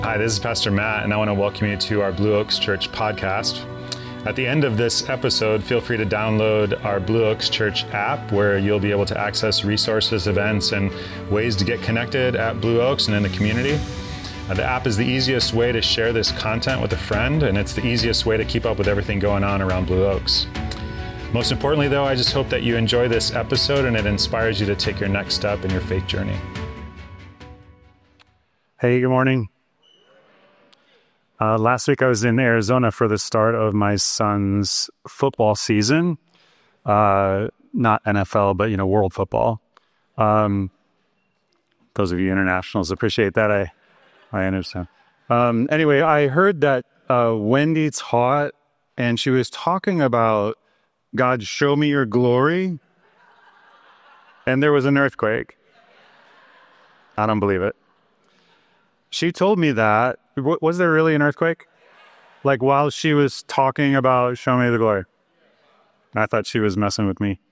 Hi, this is Pastor Matt, and I want to welcome you to our Blue Oaks Church podcast. At the end of this episode, feel free to download our Blue Oaks Church app, where you'll be able to access resources, events, and ways to get connected at Blue Oaks and in the community. The app is the easiest way to share this content with a friend, and it's the easiest way to keep up with everything going on around Blue Oaks. Most importantly, though, I just hope that you enjoy this episode and it inspires you to take your next step in your faith journey. Hey, good morning. Last week I was in Arizona for the start of my son's football season. Not NFL, but, world football. Those of you internationals appreciate that. I understand. Anyway, I heard that Wendy taught, and she was talking about, God, show me your glory. And there was an earthquake. I don't believe it. She told me that. Was there really an earthquake? Like while she was talking about show me the glory. I thought she was messing with me.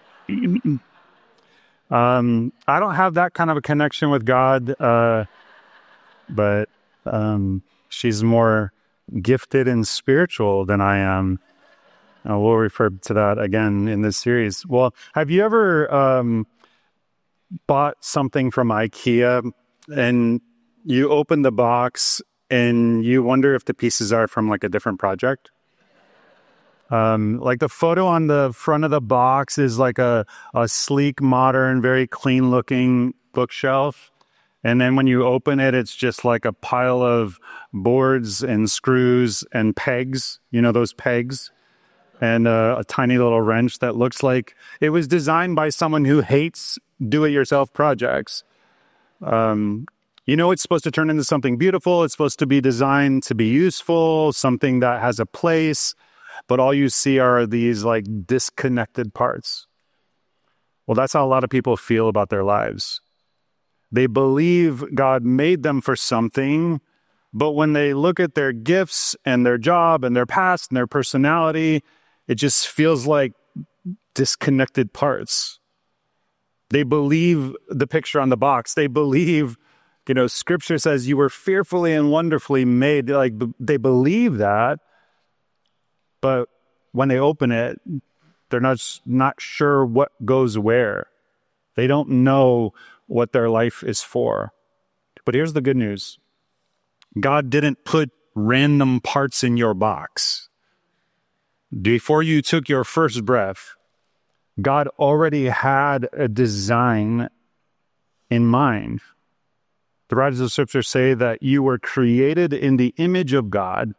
I don't have that kind of a connection with God, but she's more gifted and spiritual than I am. We'll refer to that again in this series. Well, have you ever bought something from IKEA and you open the box and you wonder if the pieces are from like a different project? Like the photo on the front of the box is like a sleek, modern, very clean looking bookshelf. And then when you open it, it's just like a pile of boards and screws and pegs, those pegs, and a tiny little wrench that looks like it was designed by someone who hates do-it-yourself projects. It's supposed to turn into something beautiful. It's supposed to be designed to be useful, something that has a place, but all you see are these like disconnected parts. Well, that's how a lot of people feel about their lives. They believe God made them for something, but when they look at their gifts and their job and their past and their personality, it just feels like disconnected parts. They believe the picture on the box. They believe Scripture says you were fearfully and wonderfully made. Like they believe that, but when they open it, they're not sure what goes where. They don't know what their life is for. But here's the good news. God didn't put random parts in your box. Before you took your first breath, God already had a design in mind. The writers of Scripture say that you were created in the image of God.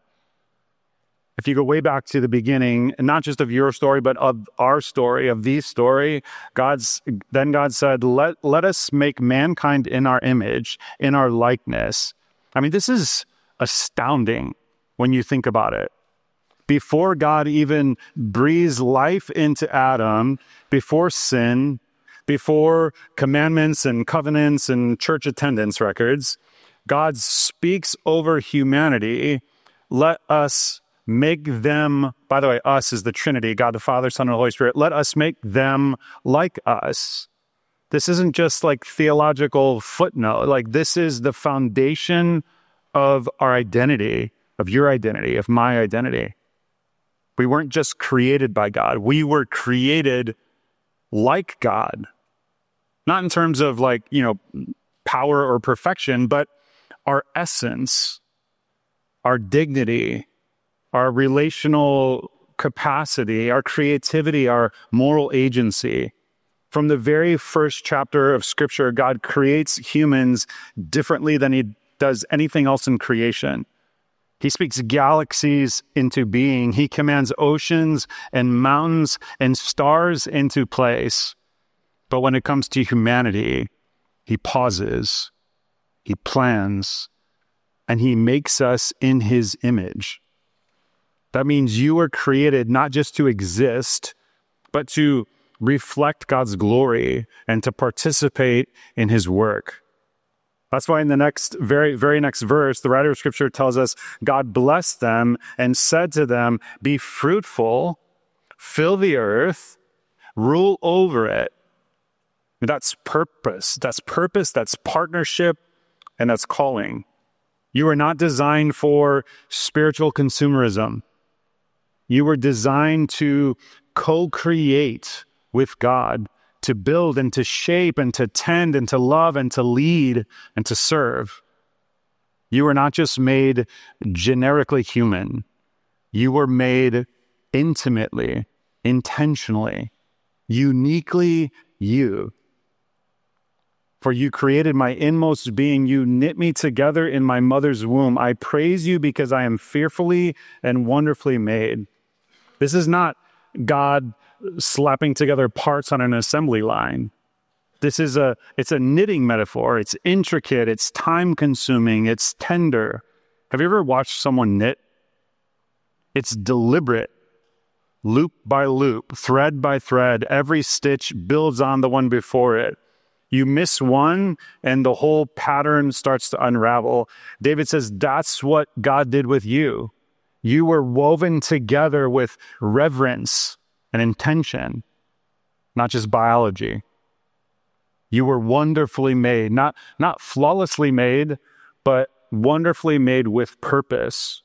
If you go way back to the beginning, and not just of your story, but of our story, of the story, God said, let us make mankind in our image, in our likeness. I mean, this is astounding when you think about it. Before God even breathes life into Adam, before sin, before commandments and covenants and church attendance records, God speaks over humanity. Let us make them, by the way, us is the Trinity, God the Father, Son, and Holy Spirit. Let us make them like us. This isn't just like theological footnote. Like this is the foundation of our identity, of your identity, of my identity. We weren't just created by God. We were created like God. Not in terms of power or perfection, but our essence, our dignity, our relational capacity, our creativity, our moral agency. From the very first chapter of Scripture, God creates humans differently than he does anything else in creation. He speaks galaxies into being. He commands oceans and mountains and stars into place. But when it comes to humanity, he pauses, he plans, and he makes us in his image. That means you were created not just to exist, but to reflect God's glory and to participate in his work. That's why in the next, very, very next verse, the writer of Scripture tells us, God blessed them and said to them, be fruitful, fill the earth, rule over it. That's purpose, that's partnership, and that's calling. You were not designed for spiritual consumerism. You were designed to co-create with God, to build and to shape and to tend and to love and to lead and to serve. You were not just made generically human. You were made intimately, intentionally, uniquely you. For you created my inmost being. You knit me together in my mother's womb. I praise you because I am fearfully and wonderfully made. This is not God slapping together parts on an assembly line. It's a knitting metaphor. It's intricate. It's time consuming. It's tender. Have you ever watched someone knit? It's deliberate. Loop by loop, thread by thread, every stitch builds on the one before it. You miss one and the whole pattern starts to unravel. David says that's what God did with you. You were woven together with reverence and intention, not just biology. You were wonderfully made, not flawlessly made, but wonderfully made with purpose.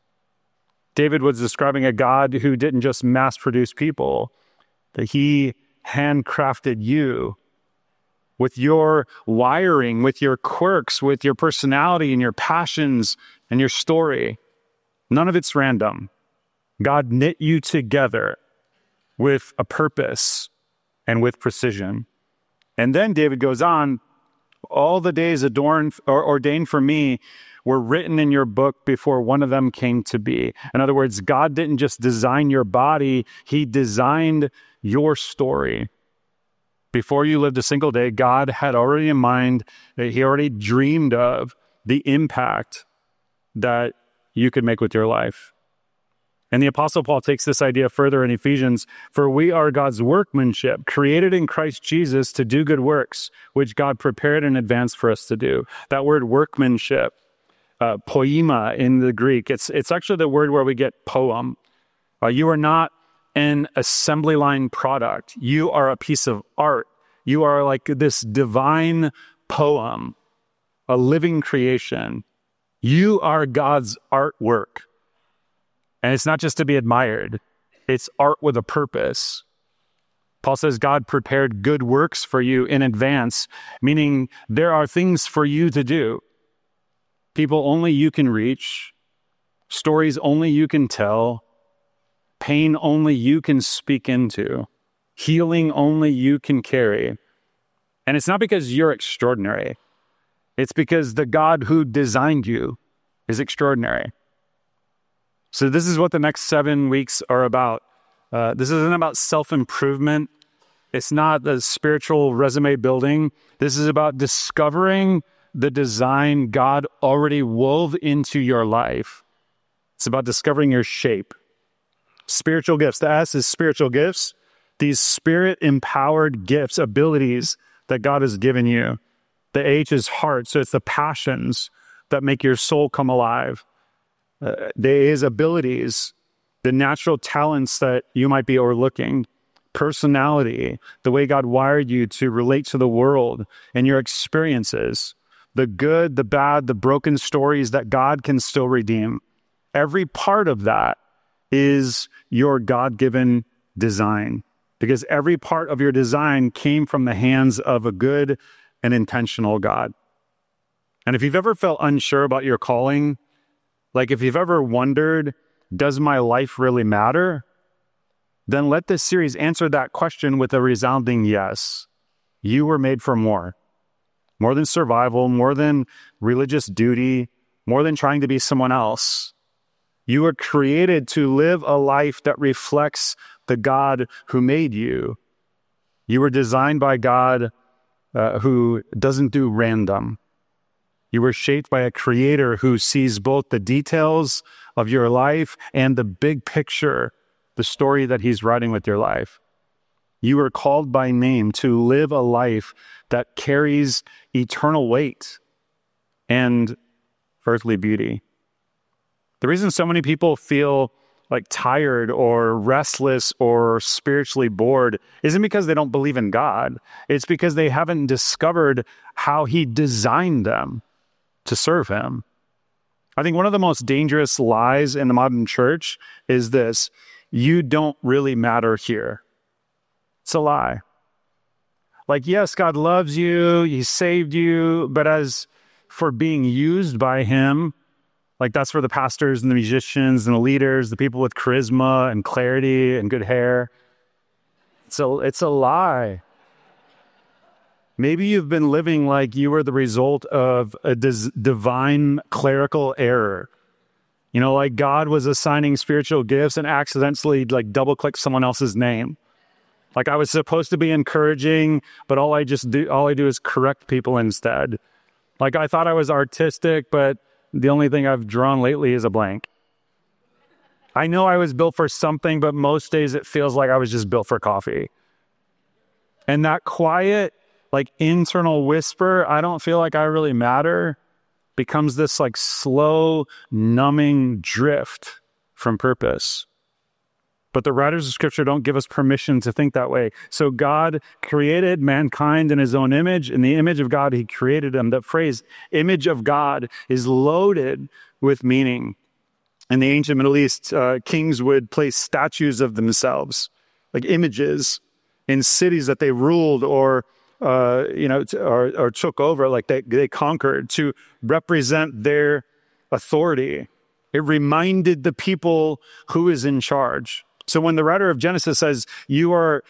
David was describing a God who didn't just mass produce people, that he handcrafted you with your wiring, with your quirks, with your personality and your passions and your story. None of it's random. God knit you together with a purpose and with precision. And then David goes on, all the days ordained for me were written in your book before one of them came to be. In other words, God didn't just design your body, he designed your story. Before you lived a single day, God had already in mind, he already dreamed of the impact that you could make with your life. And the Apostle Paul takes this idea further in Ephesians, for we are God's workmanship, created in Christ Jesus to do good works, which God prepared in advance for us to do. That word workmanship, poema in the Greek, it's actually the word where we get poem. You are not an assembly line product. You are a piece of art. You are like this divine poem, a living creation. You are God's artwork. And it's not just to be admired. It's art with a purpose. Paul says God prepared good works for you in advance, meaning there are things for you to do. People only you can reach, stories only you can tell, pain only you can speak into, healing only you can carry. And it's not because you're extraordinary. It's because the God who designed you is extraordinary. So this is what the next 7 weeks are about. This isn't about self-improvement. It's not the spiritual resume building. This is about discovering the design God already wove into your life. It's about discovering your shape. Spiritual gifts. The S is spiritual gifts. These spirit-empowered gifts, abilities that God has given you. The H is heart. So it's the passions that make your soul come alive. The A is abilities, the natural talents that you might be overlooking. Personality, the way God wired you to relate to the world and your experiences. The good, the bad, the broken stories that God can still redeem. Every part of that is your God-given design, because every part of your design came from the hands of a good and intentional God. And if you've ever felt unsure about your calling, like if you've ever wondered, does my life really matter? Then let this series answer that question with a resounding yes. You were made for more. More than survival, more than religious duty, more than trying to be someone else. You were created to live a life that reflects the God who made you. You were designed by God who doesn't do random. You were shaped by a creator who sees both the details of your life and the big picture, the story that he's writing with your life. You were called by name to live a life that carries eternal weight and earthly beauty. The reason so many people feel like tired or restless or spiritually bored isn't because they don't believe in God. It's because they haven't discovered how he designed them to serve him. I think one of the most dangerous lies in the modern church is this: you don't really matter here. It's a lie. Like, yes, God loves you, he saved you, but as for being used by him, like that's for the pastors and the musicians and the leaders, the people with charisma and clarity and good hair. So it's a lie. Maybe you've been living like you were the result of a divine clerical error. You know, like God was assigning spiritual gifts and accidentally like double-clicked someone else's name. Like I was supposed to be encouraging, but all I do is correct people instead. Like I thought I was artistic, but the only thing I've drawn lately is a blank. I know I was built for something, but most days it feels like I was just built for coffee. And that quiet, like internal whisper, I don't feel like I really matter, becomes this like slow, numbing drift from purpose. But the writers of Scripture don't give us permission to think that way. So God created mankind in his own image. In the image of God, he created them. That phrase, image of God, is loaded with meaning. In the ancient Middle East, kings would place statues of themselves, like images, in cities that they ruled or took over, like they conquered, to represent their authority. It reminded the people who is in charge. So when the writer of Genesis says you are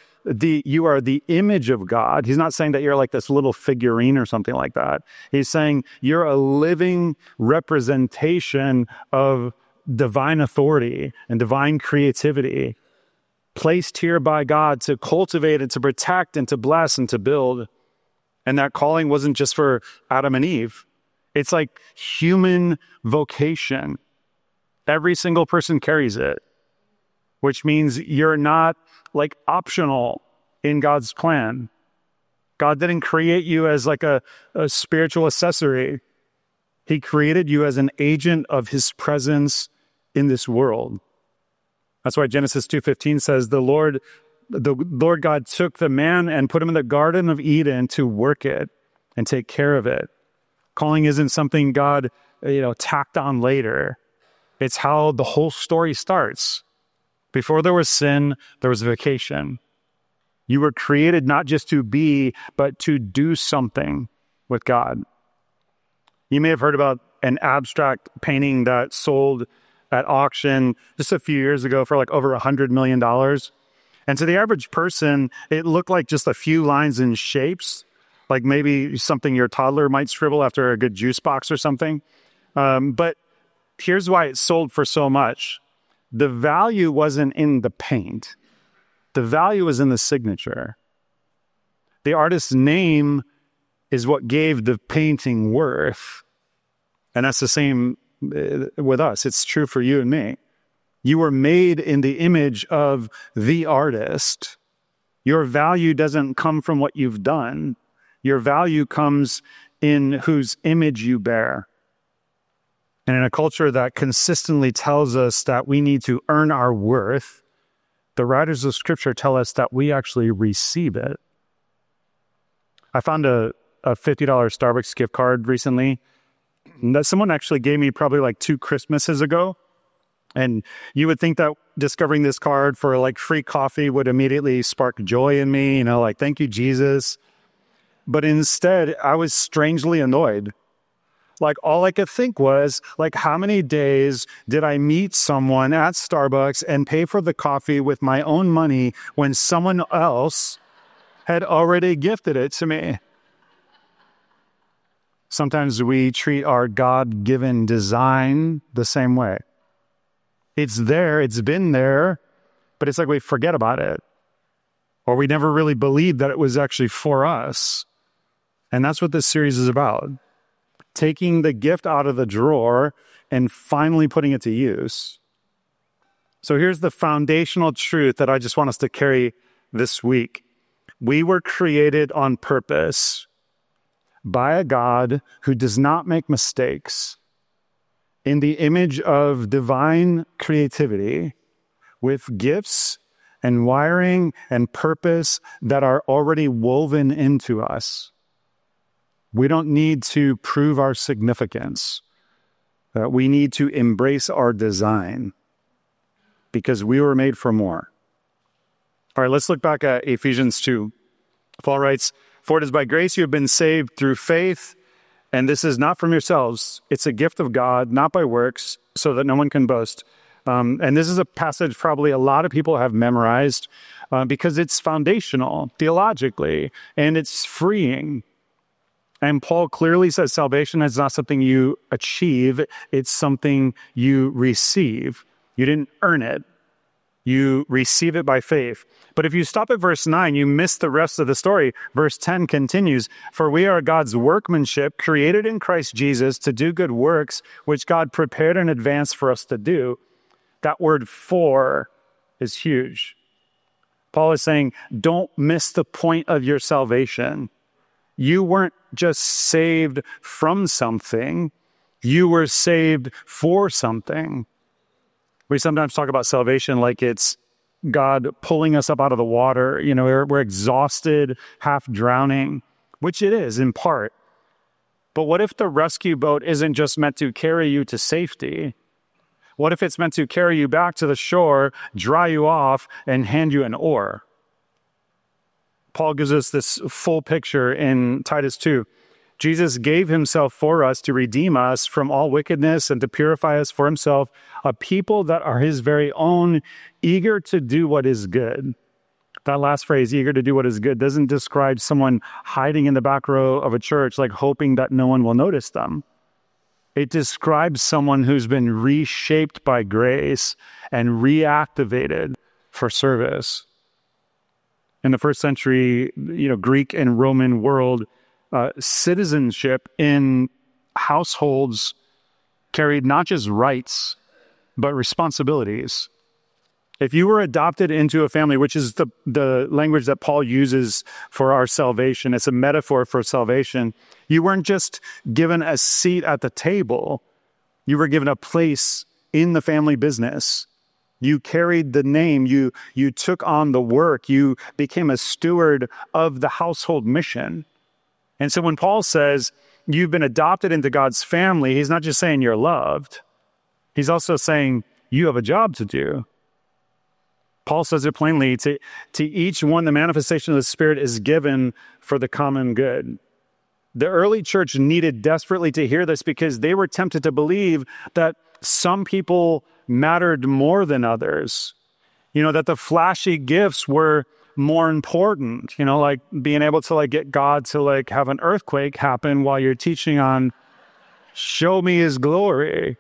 the image of God, he's not saying that you're like this little figurine or something like that. He's saying you're a living representation of divine authority and divine creativity, placed here by God to cultivate and to protect and to bless and to build. And that calling wasn't just for Adam and Eve. It's like human vocation. Every single person carries it, which means you're not like optional in God's plan. God didn't create you as like a spiritual accessory. He created you as an agent of his presence in this world. That's why Genesis 2:15 says the Lord God took the man and put him in the Garden of Eden to work it and take care of it. Calling isn't something God, tacked on later. It's how the whole story starts. Before there was sin, there was vocation. You were created not just to be, but to do something with God. You may have heard about an abstract painting that sold at auction just a few years ago for like over $100 million. And to the average person, it looked like just a few lines and shapes, like maybe something your toddler might scribble after a good juice box or something. But here's why it sold for so much. The value wasn't in the paint. The value was in the signature. The artist's name is what gave the painting worth. And that's the same with us. It's true for you and me. You were made in the image of the artist. Your value doesn't come from what you've done. Your value comes in whose image you bear. And in a culture that consistently tells us that we need to earn our worth, the writers of Scripture tell us that we actually receive it. I found a $50 Starbucks gift card recently that someone actually gave me probably like 2 Christmases ago. And you would think that discovering this card for like free coffee would immediately spark joy in me, like, thank you, Jesus. But instead, I was strangely annoyed. Like, all I could think was, like, how many days did I meet someone at Starbucks and pay for the coffee with my own money when someone else had already gifted it to me? Sometimes we treat our God-given design the same way. It's there, it's been there, but it's like we forget about it. Or we never really believed that it was actually for us. And that's what this series is about. Taking the gift out of the drawer and finally putting it to use. So here's the foundational truth that I just want us to carry this week. We were created on purpose by a God who does not make mistakes, in the image of divine creativity, with gifts and wiring and purpose that are already woven into us. We don't need to prove our significance. We need to embrace our design because we were made for more. All right, let's look back at Ephesians 2. Paul writes, "For it is by grace you have been saved through faith, and this is not from yourselves. It's a gift of God, not by works, so that no one can boast." And this is a passage probably a lot of people have memorized because it's foundational theologically, and it's freeing. And Paul clearly says salvation is not something you achieve. It's something you receive. You didn't earn it. You receive it by faith. But if you stop at verse 9, you miss the rest of the story. Verse 10 continues, "For we are God's workmanship, created in Christ Jesus to do good works, which God prepared in advance for us to do." That word "for" is huge. Paul is saying, don't miss the point of your salvation. You weren't just saved from something. You were saved for something. We sometimes talk about salvation like it's God pulling us up out of the water. You know, we're exhausted, half drowning, which it is in part. But what if the rescue boat isn't just meant to carry you to safety? What if it's meant to carry you back to the shore, dry you off, and hand you an oar? Paul gives us this full picture in Titus 2. Jesus gave himself for us to redeem us from all wickedness and to purify us for himself, a people that are his very own, eager to do what is good. That last phrase, eager to do what is good, doesn't describe someone hiding in the back row of a church, like hoping that no one will notice them. It describes someone who's been reshaped by grace and reactivated for service. In the first century, Greek and Roman world, citizenship in households carried not just rights, but responsibilities. If you were adopted into a family, which is the language that Paul uses for our salvation, it's a metaphor for salvation. You weren't just given a seat at the table. You were given a place in the family business. You carried the name. You took on the work. You became a steward of the household mission. And so when Paul says you've been adopted into God's family, he's not just saying you're loved. He's also saying you have a job to do. Paul says it plainly, to each one, the manifestation of the Spirit is given for the common good. The early church needed desperately to hear this because they were tempted to believe that some people mattered more than others. That the flashy gifts were more important, like being able to get God to have an earthquake happen while you're teaching on show me his glory.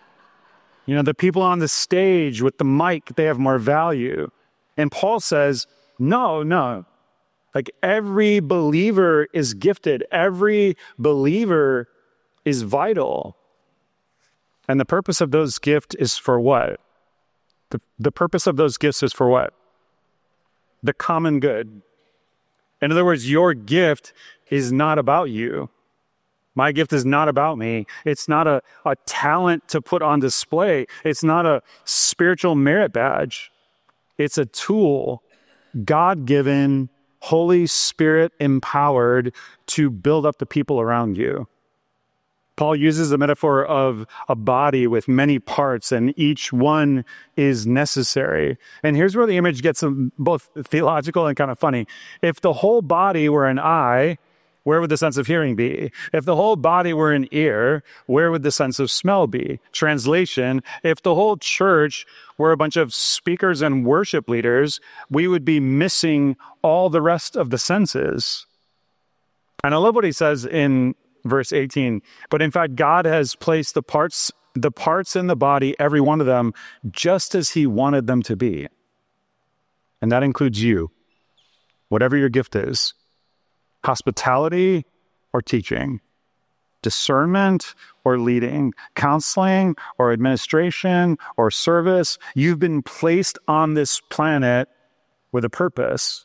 The people on the stage with the mic, they have more value. And Paul says, no. Every believer is gifted. Every believer is vital. And the purpose of those gifts is for what? The purpose of those gifts is for what? The common good. In other words, your gift is not about you. My gift is not about me. It's not a talent to put on display. It's not a spiritual merit badge. It's a tool, God-given, Holy Spirit empowered to build up the people around you. Paul uses the metaphor of a body with many parts, and each one is necessary. And here's where the image gets both theological and kind of funny. If the whole body were an eye, where would the sense of hearing be? If the whole body were an ear, where would the sense of smell be? Translation, if the whole church were a bunch of speakers and worship leaders, we would be missing all the rest of the senses. And I love what he says in verse 18. But in fact, God has placed the parts in the body, every one of them, just as he wanted them to be. And that includes you, whatever your gift is. Hospitality or teaching, discernment or leading, counseling or administration or service. You've been placed on this planet with a purpose.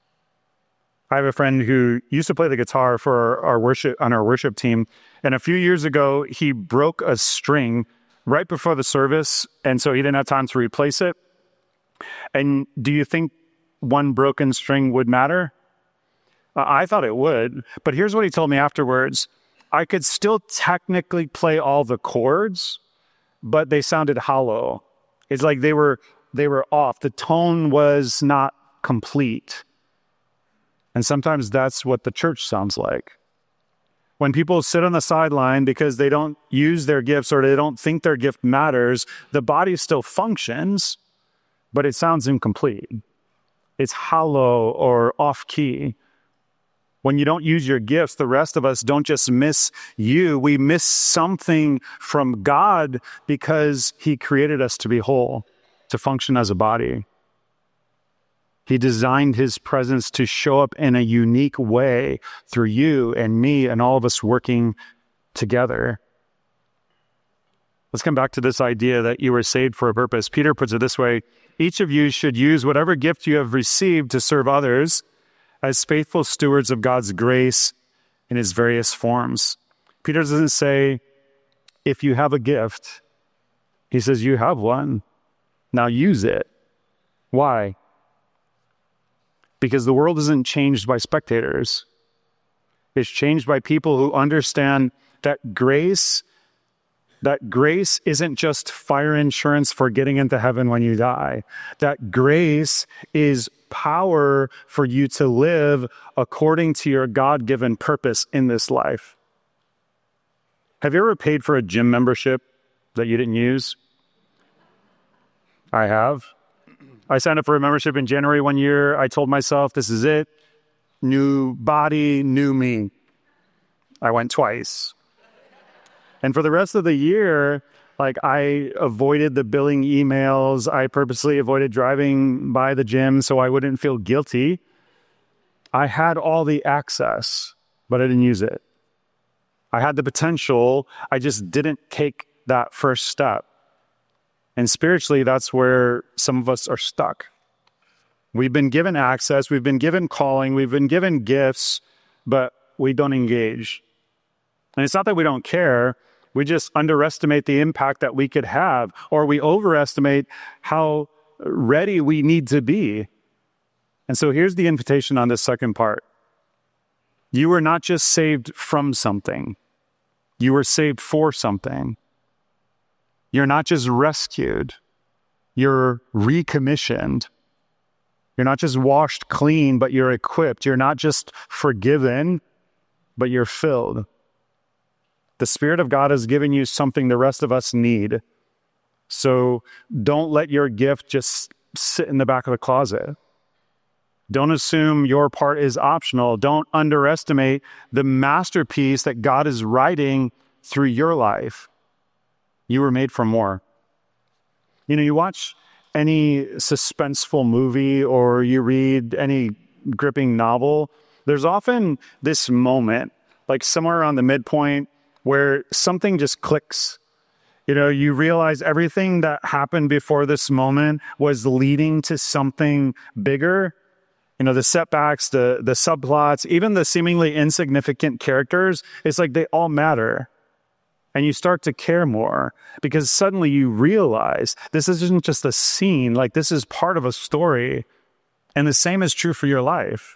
I have a friend who used to play the guitar for our worship team, and a few years ago he broke a string right before the service, and so he didn't have time to replace it. And do you think one broken string would matter? I thought it would, but here's what he told me afterwards. I could still technically play all the chords, but they sounded hollow. It's like they were off. The tone was not complete. And sometimes that's what the church sounds like. When people sit on the sideline because they don't use their gifts or they don't think their gift matters, the body still functions, but it sounds incomplete. It's hollow or off-key. When you don't use your gifts, the rest of us don't just miss you. We miss something from God because he created us to be whole, to function as a body. He designed his presence to show up in a unique way through you and me and all of us working together. Let's come back to this idea that you were saved for a purpose. Peter puts it this way: each of you should use whatever gift you have received to serve others as faithful stewards of God's grace in his various forms. Peter doesn't say, if you have a gift. He says, you have one. Now use it. Why? Because the world isn't changed by spectators. It's changed by people who understand that grace isn't just fire insurance for getting into heaven when you die. That grace is power for you to live according to your God-given purpose in this life. Have you ever paid for a gym membership that you didn't use? I have. I signed up for a membership in January one year. I told myself, this is it. New body, new me. I went twice. And for the rest of the year, I avoided the billing emails. I purposely avoided driving by the gym so I wouldn't feel guilty. I had all the access, but I didn't use it. I had the potential. I just didn't take that first step. And spiritually, that's where some of us are stuck. We've been given access. We've been given calling. We've been given gifts, but we don't engage. And it's not that we don't care. We just underestimate the impact that we could have, or we overestimate how ready we need to be. And so here's the invitation on this second part. You were not just saved from something. You were saved for something. You're not just rescued. You're recommissioned. You're not just washed clean, but you're equipped. You're not just forgiven, but you're filled. The Spirit of God has given you something the rest of us need. So don't let your gift just sit in the back of the closet. Don't assume your part is optional. Don't underestimate the masterpiece that God is writing through your life. You were made for more. You watch any suspenseful movie or you read any gripping novel, there's often this moment, somewhere around the midpoint, where something just clicks. You realize everything that happened before this moment was leading to something bigger. The setbacks, the subplots, even the seemingly insignificant characters, it's like they all matter. And you start to care more because suddenly you realize this isn't just a scene, this is part of a story. And the same is true for your life.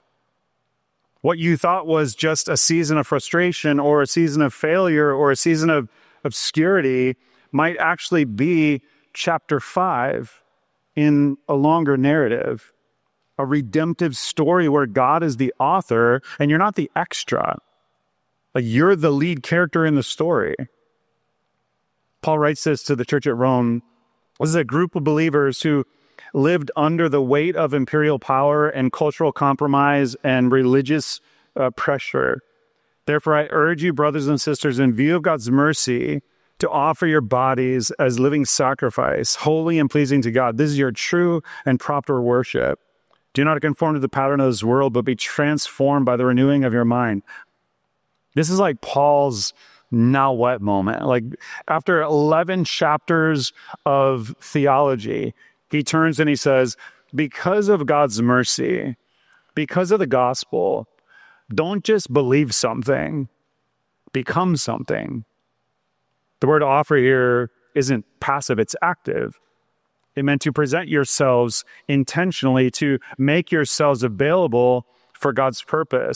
What you thought was just a season of frustration or a season of failure or a season of obscurity might actually be chapter 5 in a longer narrative, a redemptive story where God is the author and you're not the extra. You're the lead character in the story. Paul writes this to the church at Rome. This is a group of believers who lived under the weight of imperial power and cultural compromise and religious pressure. Therefore, I urge you, brothers and sisters, in view of God's mercy, to offer your bodies as living sacrifice, holy and pleasing to God. This is your true and proper worship. Do not conform to the pattern of this world, but be transformed by the renewing of your mind. This is like Paul's now what moment. After 11 chapters of theology, he turns and he says, because of God's mercy, because of the gospel, don't just believe something, become something. The word offer here isn't passive, it's active. It meant to present yourselves intentionally, to make yourselves available for God's purpose.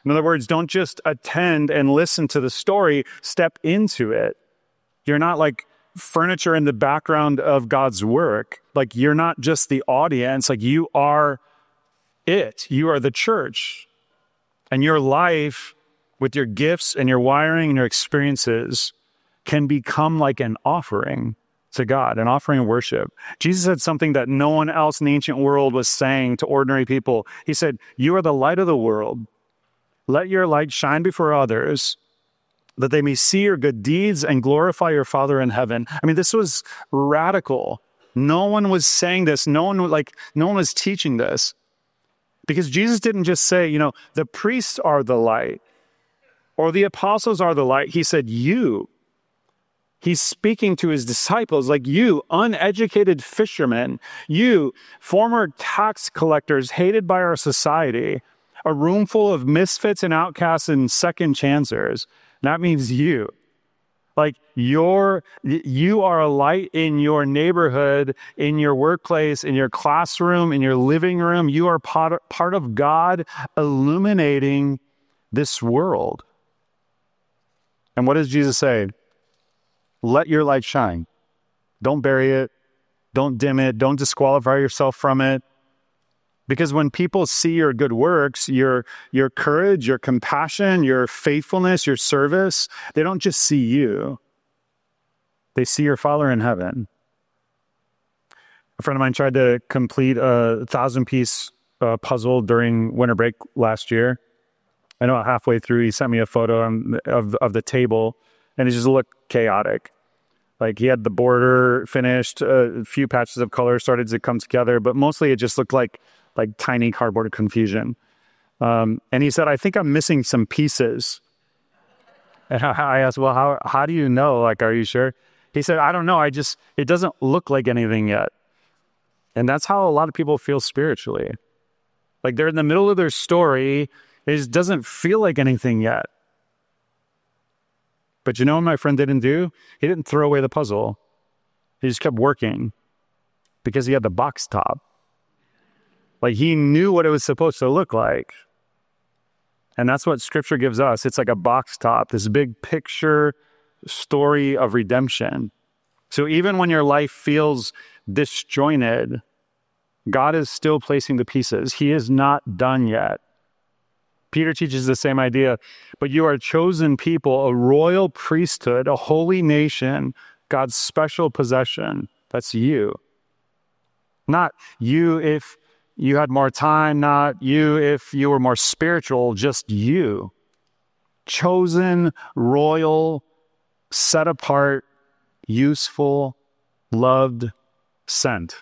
In other words, don't just attend and listen to the story, step into it. You're not like furniture in the background of God's work. Like you're not just the audience, like you are it. You are the church. And your life with your gifts and your wiring and your experiences can become like an offering to God, an offering of worship. Jesus said something that no one else in the ancient world was saying to ordinary people. He said, "You are the light of the world. Let your light shine before others, that they may see your good deeds and glorify your Father in heaven." I mean, this was radical. No one was saying this. No one was teaching this. Because Jesus didn't just say, the priests are the light or the apostles are the light. He said, you. He's speaking to his disciples like you, uneducated fishermen, you, former tax collectors hated by our society, a room full of misfits and outcasts and second chancers. That means you. Like you are a light in your neighborhood, in your workplace, in your classroom, in your living room. You are part of God illuminating this world. And what does Jesus say? Let your light shine. Don't bury it. Don't dim it. Don't disqualify yourself from it. Because when people see your good works, your courage, your compassion, your faithfulness, your service, they don't just see you. They see your Father in heaven. A friend of mine tried to complete a 1,000-piece puzzle during winter break last year. I know halfway through, he sent me a photo of the table, and it just looked chaotic. Like he had the border finished, a few patches of color started to come together, but mostly it just looked like tiny cardboard confusion. And he said, "I think I'm missing some pieces." And I asked, "Well, how do you know? Like, are you sure?" He said, "I don't know. It doesn't look like anything yet." And that's how a lot of people feel spiritually. Like they're in the middle of their story. It just doesn't feel like anything yet. But you know what my friend didn't do? He didn't throw away the puzzle. He just kept working because he had the box top. Like he knew what it was supposed to look like. And that's what Scripture gives us. It's like a box top, this big picture story of redemption. So even when your life feels disjointed, God is still placing the pieces. He is not done yet. Peter teaches the same idea. But you are a chosen people, a royal priesthood, a holy nation, God's special possession. That's you. Not you if you had more time, not you if you were more spiritual, just you. Chosen, royal, set apart, useful, loved, sent.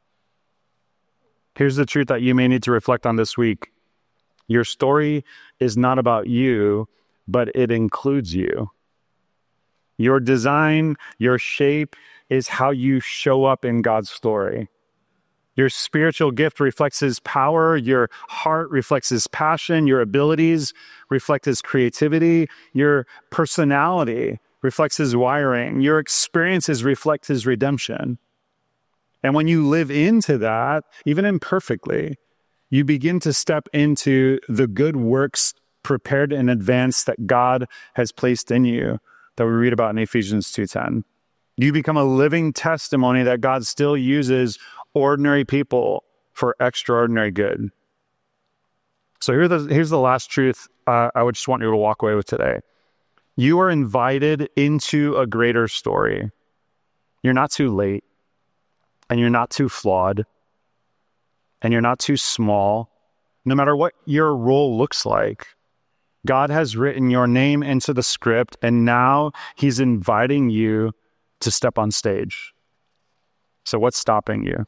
Here's the truth that you may need to reflect on this week. Your story is not about you, but it includes you. Your design, your shape is how you show up in God's story. Your spiritual gift reflects his power. Your heart reflects his passion. Your abilities reflect his creativity. Your personality reflects his wiring. Your experiences reflect his redemption. And when you live into that, even imperfectly, you begin to step into the good works prepared in advance that God has placed in you, that we read about in Ephesians 2:10. You become a living testimony that God still uses ordinary people for extraordinary good. So here's the last truth I would just want you to walk away with today. You are invited into a greater story. You're not too late, and you're not too flawed, and you're not too small. No matter what your role looks like, God has written your name into the script, and now he's inviting you to step on stage. So what's stopping you?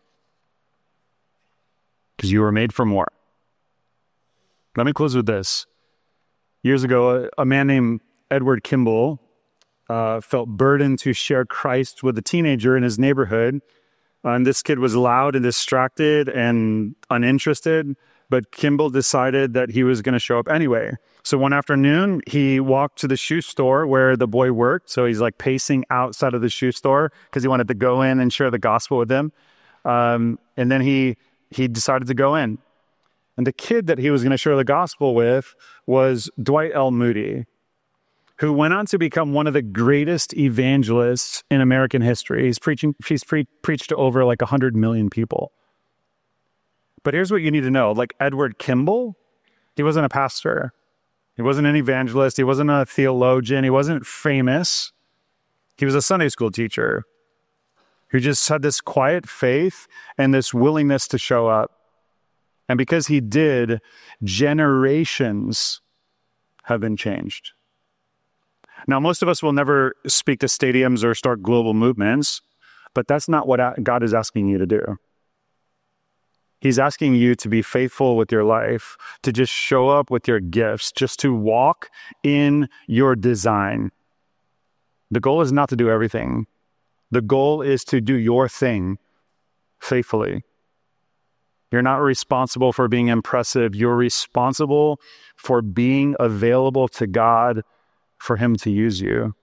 Because you were made for more. Let me close with this. Years ago, a man named Edward Kimball felt burdened to share Christ with a teenager in his neighborhood. And this kid was loud and distracted and uninterested, but Kimball decided that he was going to show up anyway. So one afternoon, he walked to the shoe store where the boy worked. So he's like pacing outside of the shoe store because he wanted to go in and share the gospel with him. And then he decided to go in. And the kid that he was going to share the gospel with was Dwight L. Moody, who went on to become one of the greatest evangelists in American history. He's preached to over like 100 million people. But here's what you need to know. Like Edward Kimball, he wasn't a pastor. He wasn't an evangelist. He wasn't a theologian. He wasn't famous. He was a Sunday school teacher who just had this quiet faith and this willingness to show up. And because he did, generations have been changed. Now, most of us will never speak to stadiums or start global movements, but that's not what God is asking you to do. He's asking you to be faithful with your life, to just show up with your gifts, just to walk in your design. The goal is not to do everything. The goal is to do your thing faithfully. You're not responsible for being impressive. You're responsible for being available to God for him to use you.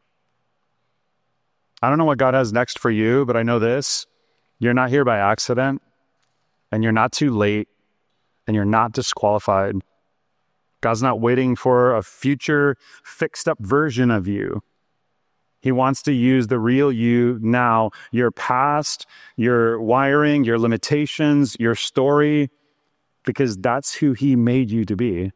I don't know what God has next for you, but I know this. You're not here by accident, and you're not too late, and you're not disqualified. God's not waiting for a future fixed up version of you. He wants to use the real you now, your past, your wiring, your limitations, your story, because that's who he made you to be.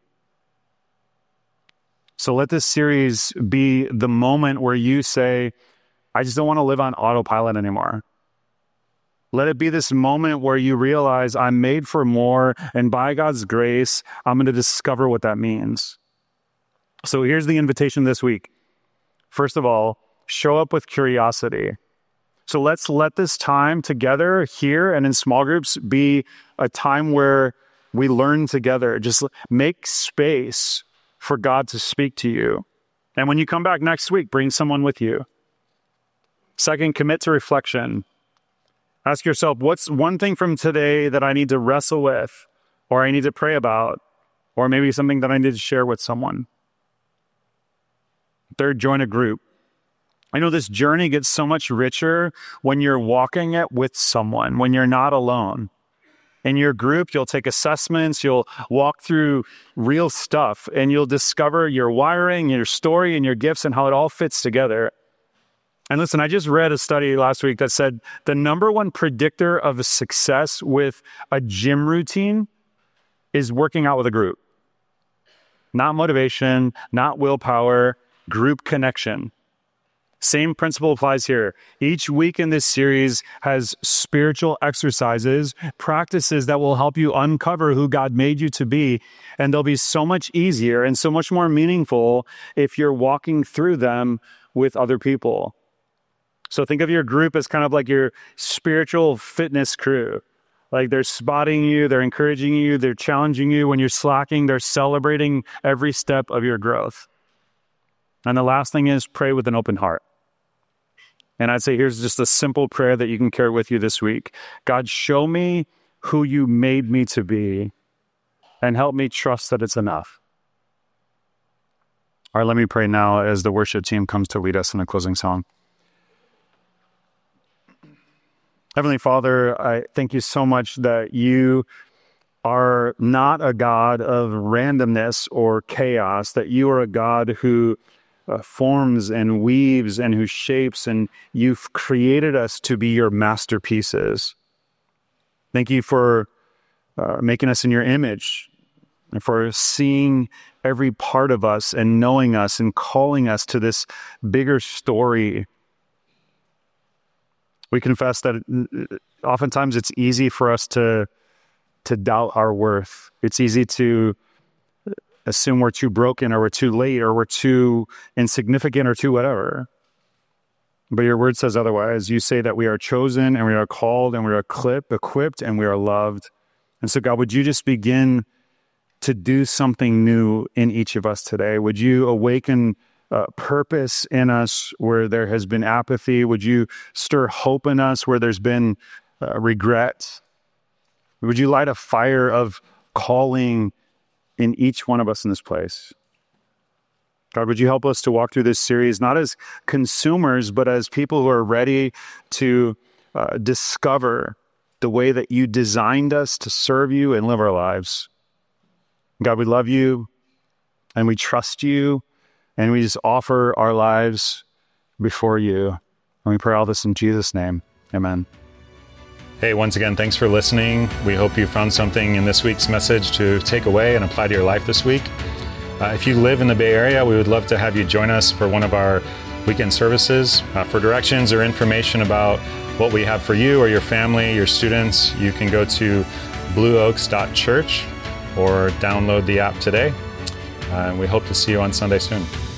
So let this series be the moment where you say, I just don't want to live on autopilot anymore. Let it be this moment where you realize I'm made for more, and by God's grace, I'm going to discover what that means. So here's the invitation this week. First of all, show up with curiosity. So let's let this time together here and in small groups be a time where we learn together. Just make space for God to speak to you. And when you come back next week, bring someone with you. Second, commit to reflection. Ask yourself, what's one thing from today that I need to wrestle with, or I need to pray about, or maybe something that I need to share with someone? Third, join a group. I know this journey gets so much richer when you're walking it with someone, when you're not alone. In your group, you'll take assessments, you'll walk through real stuff, and you'll discover your wiring, your story, and your gifts and how it all fits together. And listen, I just read a study last week that said the number one predictor of success with a gym routine is working out with a group. Not motivation, not willpower, group connection. Same principle applies here. Each week in this series has spiritual exercises, practices that will help you uncover who God made you to be. And they'll be so much easier and so much more meaningful if you're walking through them with other people. So think of your group as kind of like your spiritual fitness crew. Like they're spotting you, they're encouraging you, they're challenging you. When you're slacking, they're celebrating every step of your growth. And the last thing is pray with an open heart. And I'd say here's just a simple prayer that you can carry with you this week. God, show me who you made me to be and help me trust that it's enough. All right, let me pray now as the worship team comes to lead us in a closing song. Heavenly Father, I thank you so much that you are not a God of randomness or chaos, that you are a God who forms and weaves and who shapes, and you've created us to be your masterpieces. Thank you for making us in your image and for seeing every part of us and knowing us and calling us to this bigger story. We confess that oftentimes it's easy for us to doubt our worth. It's easy to assume we're too broken or we're too late or we're too insignificant or too whatever. But your word says otherwise. You say that we are chosen and we are called and we are equipped and we are loved. And so God, would you just begin to do something new in each of us today? Would you awaken purpose in us where there has been apathy? Would you stir hope in us where there's been regret? Would you light a fire of calling in each one of us in this place? God, would you help us to walk through this series, not as consumers, but as people who are ready to discover the way that you designed us to serve you and live our lives. God, we love you and we trust you, and we just offer our lives before you. And we pray all this in Jesus' name. Amen. Hey, once again, thanks for listening. We hope you found something in this week's message to take away and apply to your life this week. If you live in the Bay Area, we would love to have you join us for one of our weekend services. For directions or information about what we have for you or your family, your students, you can go to blueoaks.church or download the app today. And we hope to see you on Sunday soon.